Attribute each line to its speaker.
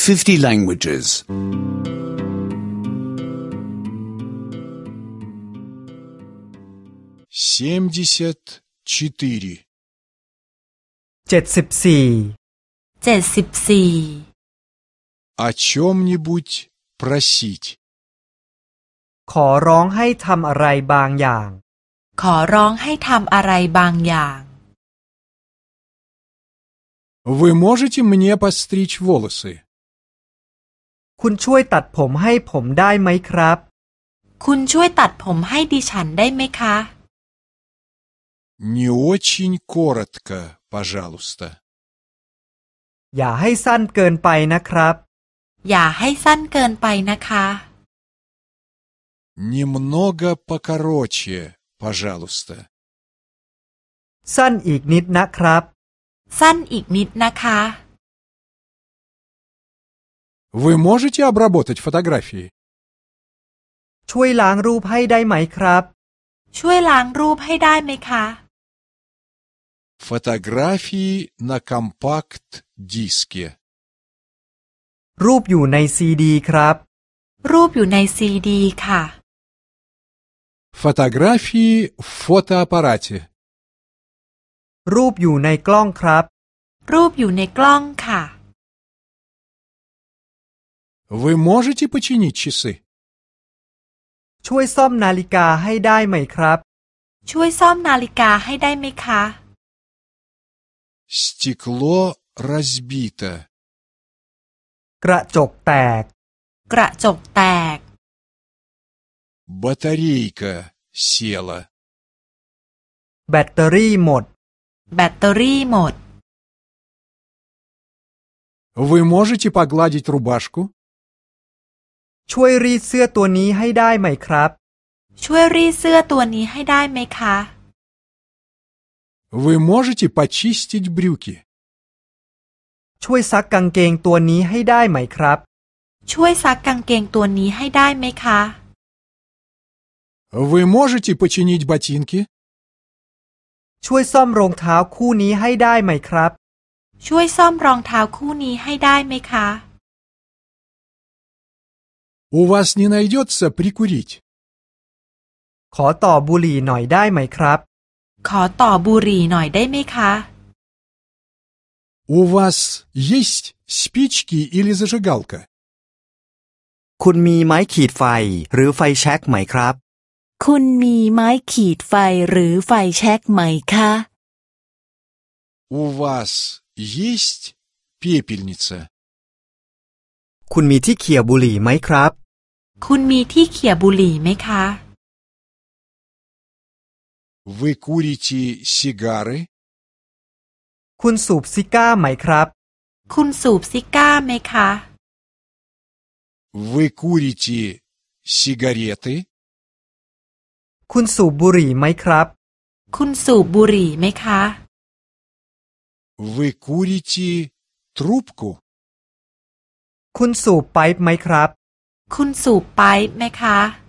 Speaker 1: 50 languages.
Speaker 2: 74.
Speaker 3: 74
Speaker 2: О чем-нибудь просить.
Speaker 4: ขอร้องให้ทำอะไรบางอย่าง
Speaker 3: ขอร้องให้ทำอะไรบางอย่าง
Speaker 2: Вы можете мне подстричь волосы?
Speaker 4: คุณช่วยตัดผมให้ผมได้ไหมครับ
Speaker 3: คุณช่วยตัดผมให้ดิฉันได้ไหมคะ
Speaker 2: Не очень коротко, пожалуйста.
Speaker 4: อย่าให้สั้นเกินไปนะครับ
Speaker 3: อย่าให้สั้นเกินไปนะคะ
Speaker 2: Немного покороче, пожалуйста.
Speaker 4: สั้นอีกนิดนะครับ
Speaker 3: สั้นอีกนิดนะคะ
Speaker 2: Вы можете обработать фотографии?
Speaker 4: ช่วยล้างรูปให้ได้ไหมครับ
Speaker 3: ช่วยล้างรูปให้ได้ไหมคะ
Speaker 2: Фотографии на компакт-диске.
Speaker 4: รูปอยู่ในซีดีครับ
Speaker 3: รูปอยู่ในซีดีค่ะ
Speaker 2: Фотографии в фотоаппарате.
Speaker 4: รูปอยู่ในกล้องครับ
Speaker 3: รูปอยู่ในกล้องค่ะ
Speaker 2: Вы можете починить часы?
Speaker 4: ช่วยซ่อมนาฬิกาให้ได้ไหมครับ
Speaker 3: ช่วยซ่อมนาฬิกาให้ได้ไหมคะ
Speaker 2: Стекло разбито.
Speaker 4: กระจกแตก
Speaker 3: กระจกแตก
Speaker 2: Батарейка села.
Speaker 4: แบตเตอรี่หมด
Speaker 3: แบตเตอรี่หมด
Speaker 2: Вы можете погладить рубашку?
Speaker 4: ช่วยรีดเสื้อตัวนี้ให้ได้ไหมครับ
Speaker 3: ช่วยรีดเสื้อตัวนี้ให้ได้ไหมคะ
Speaker 2: Вы можете почистить брюки?
Speaker 4: ช่วยซักกางเกงตัวนี้ให้ได้ไหมครับ
Speaker 3: ช่วยซักกางเกงตัวนี้ให้ได้ไหมคะ
Speaker 2: Вы можете починить ботинки?
Speaker 4: ช่วยซ่อมรองเท้าคู่นี้ให้ได้ไหมครับ
Speaker 3: ช่วยซ่อมรองเท้าคู่นี้ให้ได้ไหมคะ
Speaker 2: У вас не найдется прикурить?
Speaker 4: ขอต่อบุหรี่หน่อยได้ไหมครับ
Speaker 3: ขอต่อบุหรี่หน่อยได้ไหมคะ
Speaker 2: У вас есть спички или зажигалка?
Speaker 5: คุณมีไม้ขีดไฟหรือไฟแช็กไหมครับ
Speaker 6: คุณมีไม้ขีดไฟหรือไฟแช็กไหมคะ
Speaker 2: У вас есть пепельница?
Speaker 4: คุณมีที่เขี่ยบุหรี่ไหมครับ
Speaker 3: คุณมีที่เขี่ยบุหรี่ไหมคะ
Speaker 2: Вы курите сигары?
Speaker 4: คุณสูบซิก้าไหมครับ
Speaker 3: คุณสูบซิก้าไหมคะ
Speaker 2: Вы курите сигареты?
Speaker 4: คุณสูบบุหรี่ไหมครับ
Speaker 3: คุณสูบบุหรี่ไหมคะ
Speaker 2: Вы курите трубку?
Speaker 4: คุณสูบไปป์ไหมครับ
Speaker 3: คุณสูบไปป์ไหมคะ